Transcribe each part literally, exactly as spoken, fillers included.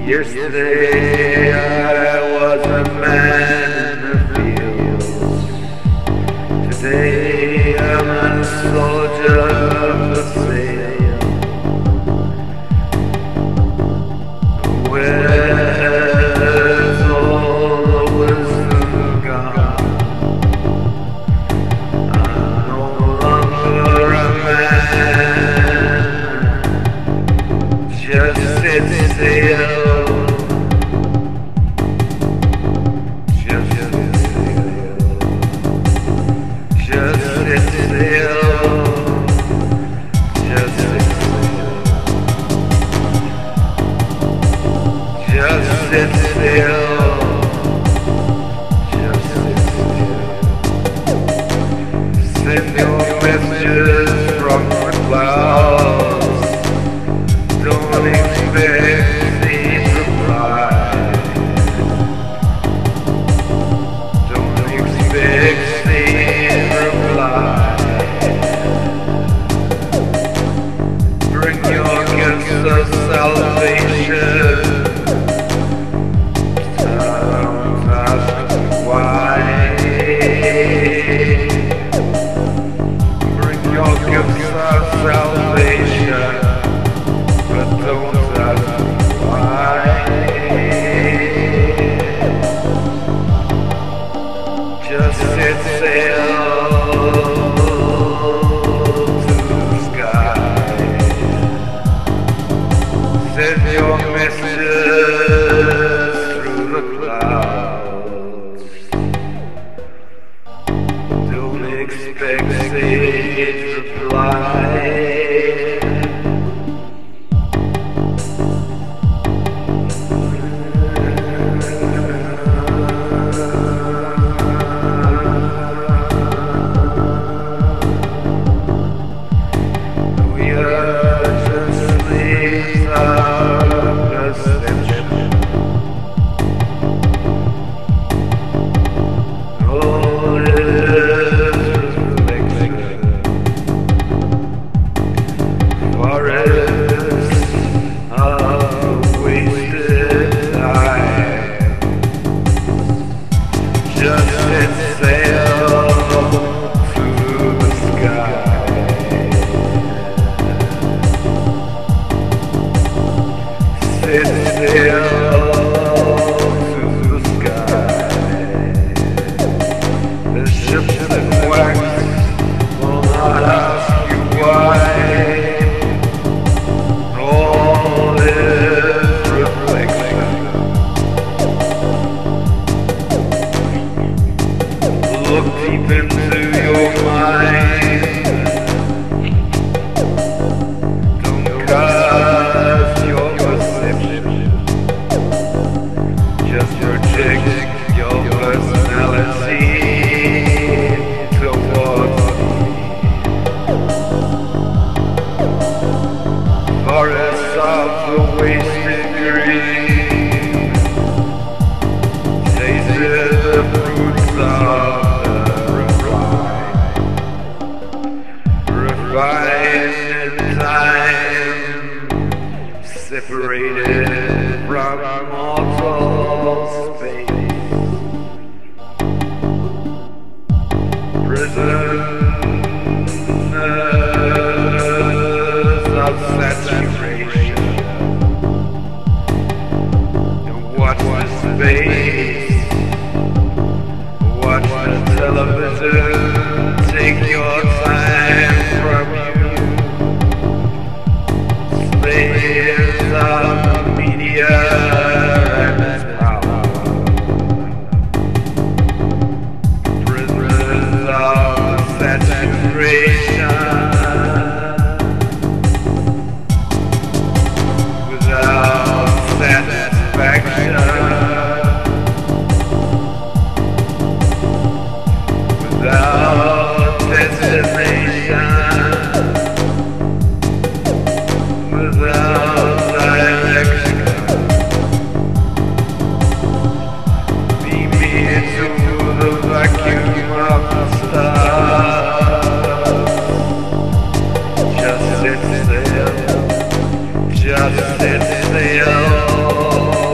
Yesterday I was a man in the fields. Today I'm a soldier of the sail. Where's all the wisdom gone? I'm no longer a man. Just sit still. Sit still, just sit still. Send your messages from the clouds. Don't expect the reply. Don't expect the reply. Bring your gifts of salvation. Salvation, but don't ask why. Just set sail to the sky. Send your messages through the clouds. Don't expect sage reply. Just set sail to the sky. Set sail to the sky. The ships that wax will not ask you why. All is reflection. Look deep into your mind. Don't cast your perception. Just project your personality towards me. Forests of the wasted green. Tasted the fruits of refined in time, separated from mortal space. Prisoners of saturation. Watch the space, watch the television, take your time from you. Slaves of the media and its power. Prisoners of saturation. Without satisfaction. Without destination. Without direction. Beam me into the vacuum of the stars. Just sit still. Just sit still.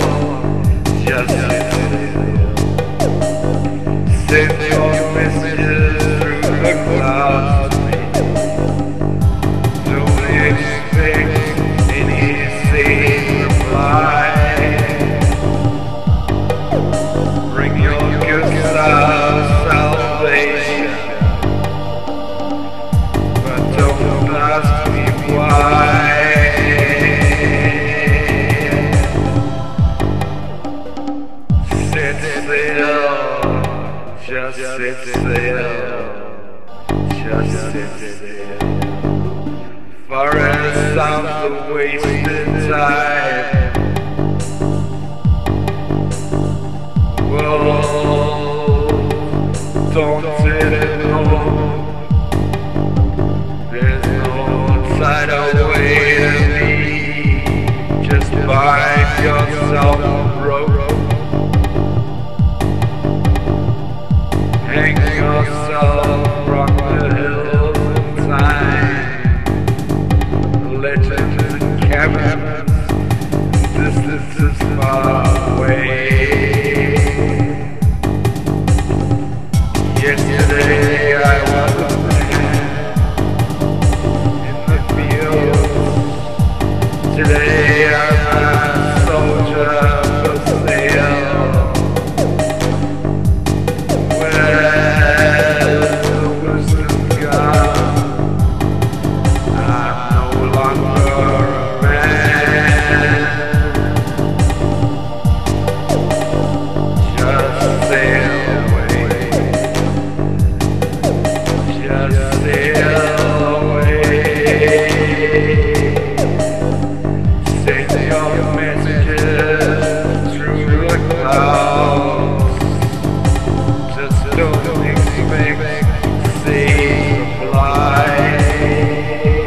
sit still, just sit still. Forest sounds of wasted time. Whoa, don't sit at home. There's no outside way to be. Just find yourself a rope. Hang yourself from the hills in time. Legends and cabins, distances far away. Yesterday I was a man in the field. Today I'm a soldier for sale. Where's the wisdom gone? I'm no longer a man. Just sail away. Just sail away. Send your messages through the clouds. Just don't expect safe flight.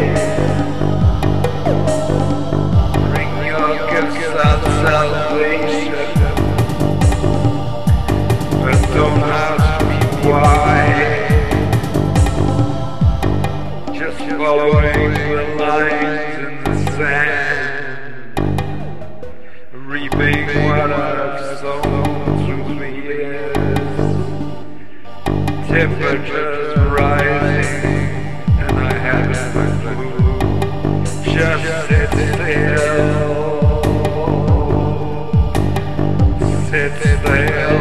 Bring your gifts of salvation, but don't ask me why. Just following the lines in the sand, reaping what I've sown through the years. Temperatures rising, and I haven't a clue. Just sit still, sit still.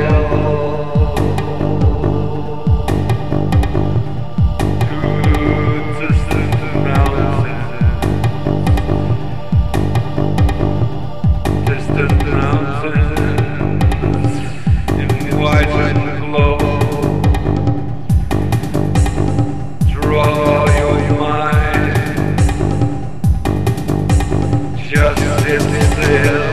Just sit still.